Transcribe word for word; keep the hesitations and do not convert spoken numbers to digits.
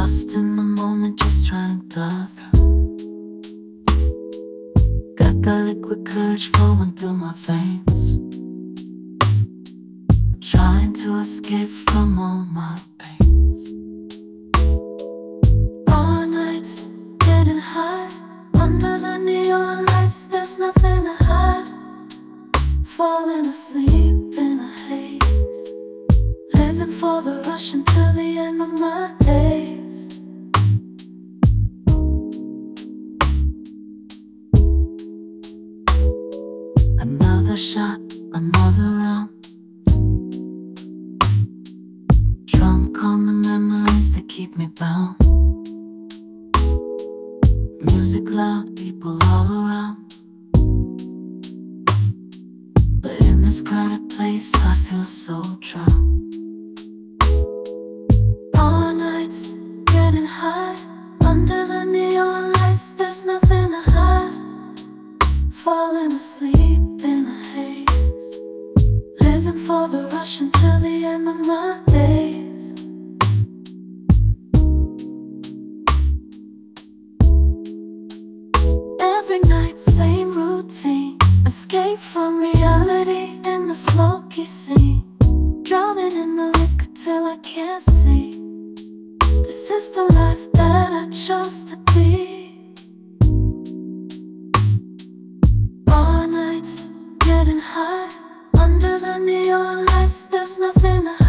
Lost in the moment, just trying to through. Got that liquid courage flowing through my veins, trying to escape from all my pains. All nights, getting high, under the neon lights, there's nothing to hide. Falling asleep in a haze, living for the rush until the end of my days. Another shot, another round, drunk on the memories that keep me bound. Music loud, people all around, but in this crowded place I feel so drowned. All nights, getting high, under the neon lights, there's nothing to hide. Falling asleep in a haze, living for the rush until the end of my days. Every night, same routine, escape from reality in the smoky scene, drowning in the liquor till I can't see. This is the life that I chose to be. All nights, getting high, under the neon lights, there's nothing to hide.